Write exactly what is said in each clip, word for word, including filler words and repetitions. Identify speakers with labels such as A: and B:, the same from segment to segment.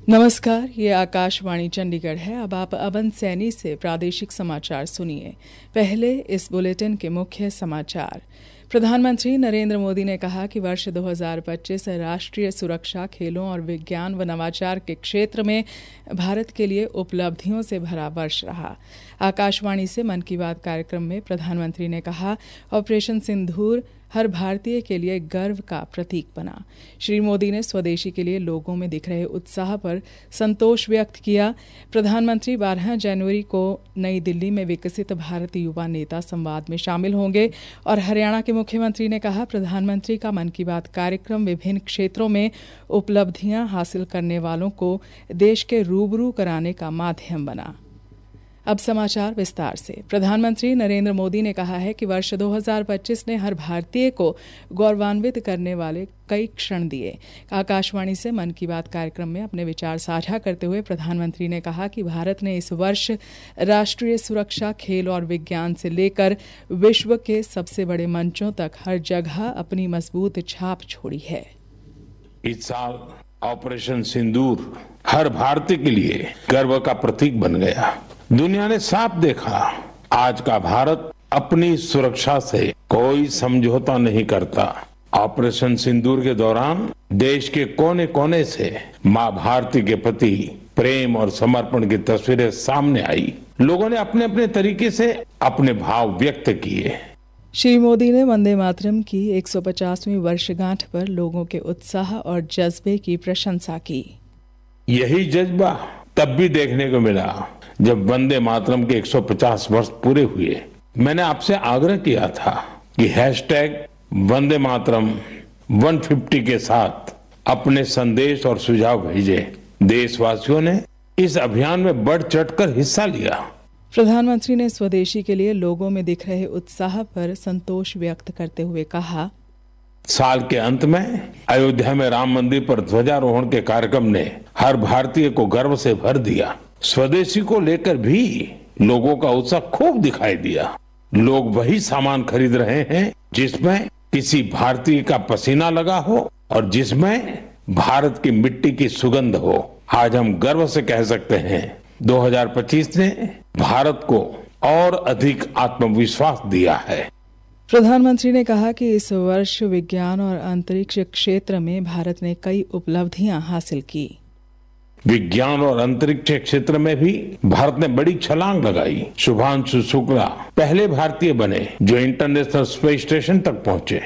A: नमस्कार, ये आकाशवाणी चंडीगढ़ है। अब आप अवन सैनी से प्रादेशिक समाचार सुनिए। पहले इस बुलेटिन के मुख्य समाचार। प्रधानमंत्री नरेंद्र मोदी ने कहा कि वर्ष दो हज़ार पच्चीस राष्ट्रीय सुरक्षा, खेलों और विज्ञान व नवाचार के क्षेत्र में भारत के लिए उपलब्धियों से भरा वर्ष रहा। आकाशवाणी से मन की बात कार्यक्रम में प्रधानमंत्री ने कहा, ऑपरेशन सिंदूर हर भारतीय के लिए गर्व का प्रतीक बना। श्री मोदी ने स्वदेशी के लिए लोगों में दिख रहे उत्साह पर संतोष व्यक्त किया। प्रधानमंत्री बारह जनवरी को नई दिल्ली में विकसित भारत युवा नेता संवाद में शामिल होंगे। और हरियाणा के मुख्यमंत्री ने कहा, प्रधानमंत्री का मन की बात कार्यक्रम विभिन्न क्षेत्रों में उपलब्धियां हासिल करने वालों को देश के रूबरू कराने का माध्यम बना। अब समाचार विस्तार से। प्रधानमंत्री नरेंद्र मोदी ने कहा है कि वर्ष दो हज़ार पच्चीस ने हर भारतीय को गौरवान्वित करने वाले कई क्षण दिए। आकाशवाणी से मन की बात कार्यक्रम में अपने विचार साझा करते हुए प्रधानमंत्री ने कहा कि भारत ने इस वर्ष राष्ट्रीय सुरक्षा, खेल और विज्ञान से लेकर विश्व के सबसे बड़े मंचों तक हर जगह अपनी मजबूत छाप छोड़ी है।
B: इस साल ऑपरेशन सिंदूर हर भारतीय के लिए गर्व का प्रतीक बन गया। दुनिया ने साफ देखा, आज का भारत अपनी सुरक्षा से कोई समझौता नहीं करता। ऑपरेशन सिंदूर के दौरान देश के कोने कोने से मां भारती के प्रति प्रेम और समर्पण की तस्वीरें सामने आई। लोगों ने अपने अपने तरीके से अपने भाव व्यक्त किए।
A: श्री मोदी ने वंदे मातरम की एक सौ पचासवीं वर्षगांठ पर लोगों के उत्साह और जज्बे की प्रशंसा की।
B: यही जज्बा तब भी देखने को मिला जब वंदे मातरम के एक सौ पचास वर्ष पूरे हुए। मैंने आपसे आग्रह किया था कि हैशटैग वंदे मातरम एक सौ पचास के साथ अपने संदेश और सुझाव भेजे। देशवासियों ने इस अभियान में बढ़ चढ़कर हिस्सा लिया।
A: प्रधानमंत्री ने स्वदेशी के लिए लोगों में दिख रहे उत्साह पर संतोष व्यक्त करते हुए कहा,
B: साल के अंत में अयोध्या में राम मंदिर पर ध्वजारोहण के कार्यक्रम ने हर भारतीय को गर्व से भर दिया। स्वदेशी को लेकर भी लोगों का उत्साह खूब दिखाई दिया। लोग वही सामान खरीद रहे हैं जिसमें किसी भारतीय का पसीना लगा हो और जिसमें भारत की मिट्टी की सुगंध हो। आज हम गर्व से कह सकते हैं, दो हज़ार पच्चीस ने भारत को और अधिक आत्मविश्वास दिया है।
A: प्रधानमंत्री ने कहा कि इस वर्ष विज्ञान और अंतरिक्ष क्षेत्र में भारत ने कई उपलब्धियां हासिल की।
B: विज्ञान और अंतरिक्ष क्षेत्र में भी भारत ने बड़ी छलांग लगाई। शुभांशु शुक्ला पहले भारतीय बने जो इंटरनेशनल स्पेस स्टेशन तक पहुंचे।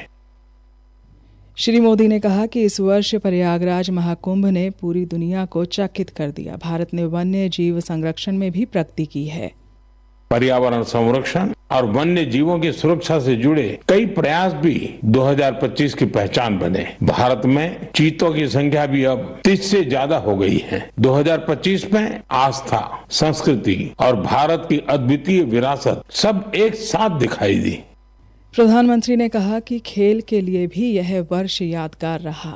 A: श्री मोदी ने कहा कि इस वर्ष प्रयागराज महाकुंभ ने पूरी दुनिया को चकित कर दिया। भारत ने वन्य जीव संरक्षण में भी प्रगति की है।
B: पर्यावरण संरक्षण और वन्य जीवों की सुरक्षा से जुड़े कई प्रयास भी दो हज़ार पच्चीस की पहचान बने। भारत में चीतों की संख्या भी अब तीस से ज्यादा हो गई है। दो हज़ार पच्चीस में आस्था, संस्कृति और भारत की अद्वितीय विरासत सब एक साथ दिखाई दी।
A: प्रधानमंत्री ने कहा कि खेल के लिए भी यह वर्ष यादगार रहा।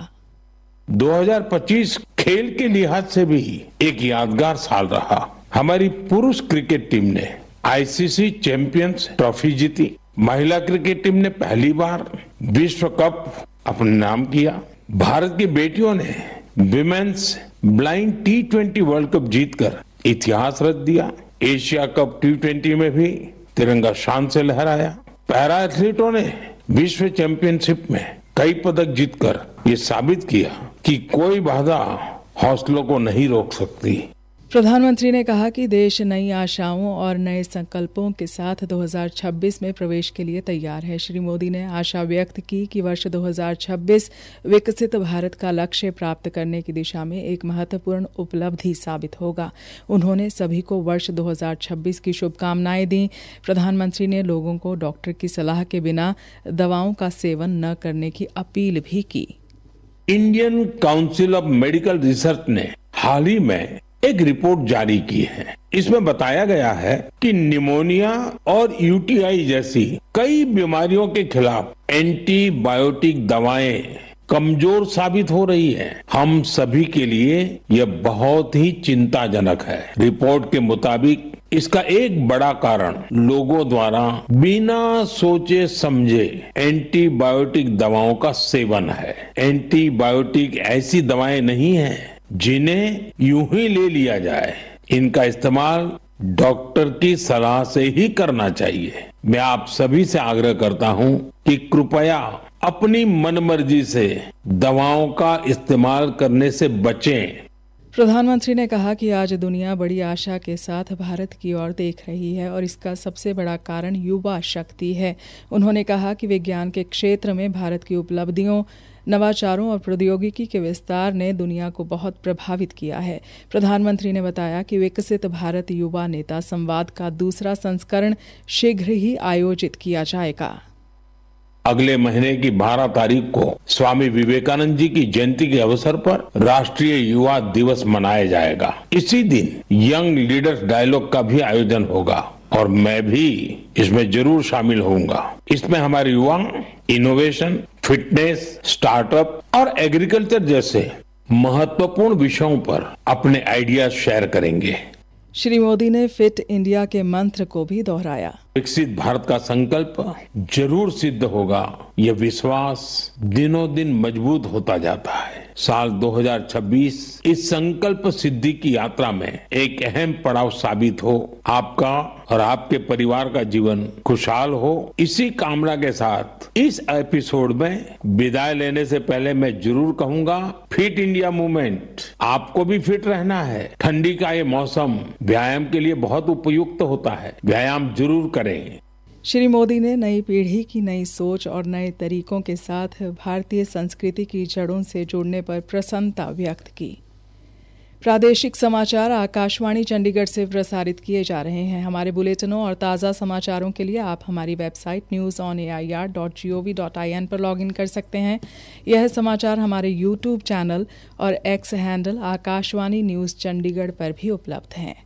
B: दो हज़ार पच्चीस खेल के लिहाज से भी एक यादगार साल रहा। हमारी पुरुष क्रिकेट टीम ने आईसीसी चैंपियंस ट्रॉफी जीती। महिला क्रिकेट टीम ने पहली बार विश्व कप अपने नाम किया। भारत की बेटियों ने women's blind T twenty world cup जीतकर इतिहास रच दिया। एशिया कप टी ट्वेंटी में भी तिरंगा शान से लहराया। पैरा एथलीटों ने विश्व चैंपियनशिप में कई पदक जीतकर ये साबित किया कि कोई बाधा हौसलों को नहीं रोक सकती।
A: प्रधानमंत्री ने कहा कि देश नई आशाओं और नए संकल्पों के साथ दो हज़ार छब्बीस में प्रवेश के लिए तैयार है। श्री मोदी ने आशा व्यक्त की कि वर्ष दो हज़ार छब्बीस विकसित भारत का लक्ष्य प्राप्त करने की दिशा में एक महत्वपूर्ण उपलब्धि साबित होगा। उन्होंने सभी को वर्ष दो हज़ार छब्बीस की शुभकामनाएं दी। प्रधानमंत्री ने लोगों को डॉक्टर की सलाह के बिना दवाओं का सेवन न करने की अपील भी की।
B: Indian council of medical research ने हाल ही में एक रिपोर्ट जारी की है। इसमें बताया गया है कि निमोनिया और यूटीआई जैसी कई बीमारियों के खिलाफ एंटीबायोटिक दवाएं कमजोर साबित हो रही हैं। हम सभी के लिए यह बहुत ही चिंताजनक है। रिपोर्ट के मुताबिक इसका एक बड़ा कारण लोगों द्वारा बिना सोचे समझे एंटीबायोटिक दवाओं का सेवन है। एंटीबायोटिक ऐसी दवाएं नहीं है जिन्हें यूं ही ले लिया जाए, इनका इस्तेमाल डॉक्टर की सलाह से ही करना चाहिए। मैं आप सभी से आग्रह करता हूं कि कृपया अपनी मनमर्जी से दवाओं का इस्तेमाल करने से बचें।
A: प्रधानमंत्री ने कहा कि आज दुनिया बड़ी आशा के साथ भारत की ओर देख रही है और इसका सबसे बड़ा कारण युवा शक्ति है। उन्होंने कहा कि विज्ञान के क्षेत्र में भारत की उपलब्धियों, नवाचारों और प्रौद्योगिकी के विस्तार ने दुनिया को बहुत प्रभावित किया है। प्रधानमंत्री ने बताया कि विकसित भारत युवा नेता संवाद का दूसरा संस्करण शीघ्र ही आयोजित किया जाएगा।
B: अगले महीने की बारह तारीख को स्वामी विवेकानंद जी की जयंती के अवसर पर राष्ट्रीय युवा दिवस मनाया जाएगा। इसी दिन यंग लीडर्स डायलॉग का भी आयोजन होगा और मैं भी इसमें जरूर शामिल होऊंगा। इसमें हमारे युवा इनोवेशन, फिटनेस, स्टार्टअप और एग्रीकल्चर जैसे महत्वपूर्ण विषयों पर अपने आइडिया शेयर करेंगे।
A: श्री मोदी ने फिट इंडिया के मंत्र को भी दोहराया।
B: विकसित भारत का संकल्प जरूर सिद्ध होगा, यह विश्वास दिनों दिन मजबूत होता जाता है। साल दो हज़ार छब्बीस इस संकल्प सिद्धि की यात्रा में एक अहम पड़ाव साबित हो। आपका और आपके परिवार का जीवन खुशहाल हो, इसी कामना के साथ इस एपिसोड में विदाई लेने से पहले मैं जरूर कहूंगा, फिट इंडिया मूवमेंट आपको भी फिट रहना है। ठंडी का ये मौसम व्यायाम के लिए बहुत उपयुक्त होता है, व्यायाम जरूर करें।
A: श्री मोदी ने नई पीढ़ी की नई सोच और नए तरीकों के साथ भारतीय संस्कृति की जड़ों से जुड़ने पर प्रसन्नता व्यक्त की। प्रादेशिक समाचार आकाशवाणी चंडीगढ़ से प्रसारित किए जा रहे हैं। हमारे बुलेटिनों और ताज़ा समाचारों के लिए आप हमारी website news on A I R dot G O V dot I N पर लॉगिन कर सकते हैं। यह समाचार हमारे यूट्यूब चैनल और X handle Akashvani news Chandigarh पर भी उपलब्ध हैं।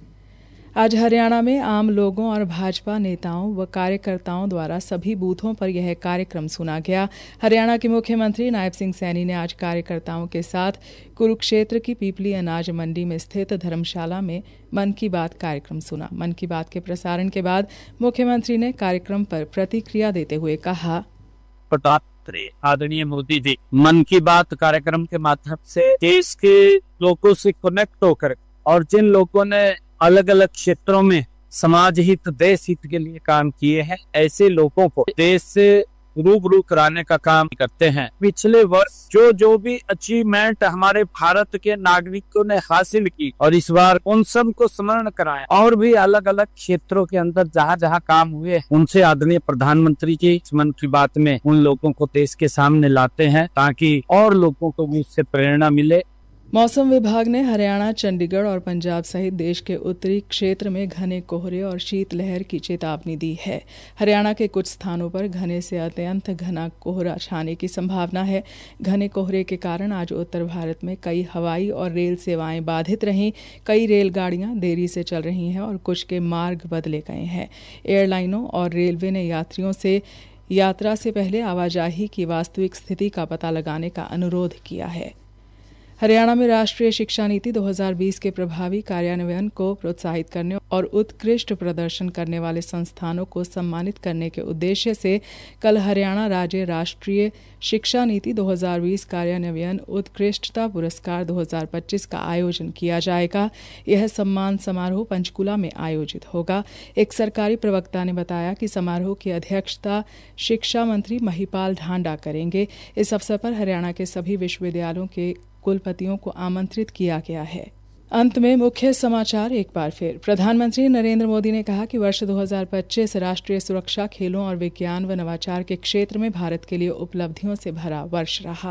A: आज हरियाणा में आम लोगों और भाजपा नेताओं व कार्यकर्ताओं द्वारा सभी बूथों पर यह कार्यक्रम सुना गया। हरियाणा के मुख्यमंत्री नायब सिंह सैनी ने आज कार्यकर्ताओं के साथ कुरुक्षेत्र की पीपली अनाज मंडी में स्थित धर्मशाला में मन की बात कार्यक्रम सुना। मन की बात के प्रसारण के बाद मुख्यमंत्री ने कार्यक्रम पर प्रतिक्रिया देते हुए कहा,
C: प्रधानमंत्री आदरणीय मोदी जी मन की बात कार्यक्रम के माध्यम से देश के लोगों से कनेक्ट होकर और जिन लोगों ने अलग अलग क्षेत्रों में समाज हित, देश हित के लिए काम किए हैं, ऐसे लोगों को देश से रूबरू कराने का काम करते हैं। पिछले वर्ष जो जो भी अचीवमेंट हमारे भारत के नागरिकों ने हासिल की और इस बार उन सब को स्मरण कराया और भी अलग अलग क्षेत्रों के अंदर जहाँ जहाँ काम हुए उनसे आदरणीय प्रधानमंत्री जी इस मन की बात में उन लोगों को देश के सामने लाते हैं ताकि और लोगों को भी उससे प्रेरणा मिले।
A: मौसम विभाग ने हरियाणा, चंडीगढ़ और पंजाब सहित देश के उत्तरी क्षेत्र में घने कोहरे और शीतलहर की चेतावनी दी है। हरियाणा के कुछ स्थानों पर घने से अत्यंत घना कोहरा छाने की संभावना है। घने कोहरे के कारण आज उत्तर भारत में कई हवाई और रेल सेवाएं बाधित रहीं। कई रेलगाड़ियां देरी से चल रही हैं और कुछ के मार्ग बदले गए हैं। एयरलाइनों और रेलवे ने यात्रियों से यात्रा से पहले आवाजाही की वास्तविक स्थिति का पता लगाने का अनुरोध किया है। हरियाणा में राष्ट्रीय शिक्षा नीति दो हज़ार बीस के प्रभावी कार्यान्वयन को प्रोत्साहित करने और उत्कृष्ट प्रदर्शन करने वाले संस्थानों को सम्मानित करने के उद्देश्य से कल हरियाणा राज्य राष्ट्रीय शिक्षा नीति दो हज़ार बीस कार्यान्वयन उत्कृष्टता पुरस्कार दो हज़ार पच्चीस का आयोजन किया जाएगा। यह सम्मान समारोह पंचकुला में आयोजित होगा। एक सरकारी प्रवक्ता ने बताया कि समारोह की अध्यक्षता शिक्षा मंत्री महिपाल ढांडा करेंगे। इस अवसर पर हरियाणा के सभी विश्वविद्यालयों के कुलपतियों को आमंत्रित किया गया है। अंत में मुख्य समाचार एक बार फिर। प्रधानमंत्री नरेंद्र मोदी ने कहा कि वर्ष दो हज़ार पच्चीस राष्ट्रीय सुरक्षा, खेलों और विज्ञान व नवाचार के क्षेत्र में भारत के लिए उपलब्धियों से भरा वर्ष रहा।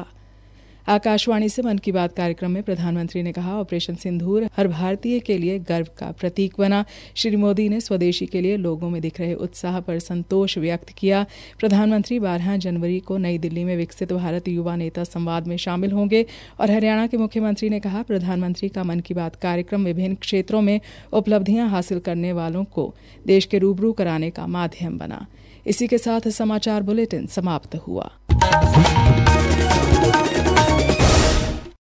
A: आकाशवाणी से मन की बात कार्यक्रम में प्रधानमंत्री ने कहा, ऑपरेशन सिंदूर हर भारतीय के लिए गर्व का प्रतीक बना। श्री मोदी ने स्वदेशी के लिए लोगों में दिख रहे उत्साह पर संतोष व्यक्त किया। प्रधानमंत्री बारह जनवरी को नई दिल्ली में विकसित भारत युवा नेता संवाद में शामिल होंगे। और हरियाणा के मुख्यमंत्री ने कहा, प्रधानमंत्री का मन की बात कार्यक्रम विभिन्न क्षेत्रों में उपलब्धियां हासिल करने वालों को देश के रूबरू कराने का माध्यम बना। इसी के साथ समाचार बुलेटिन समाप्त हुआ।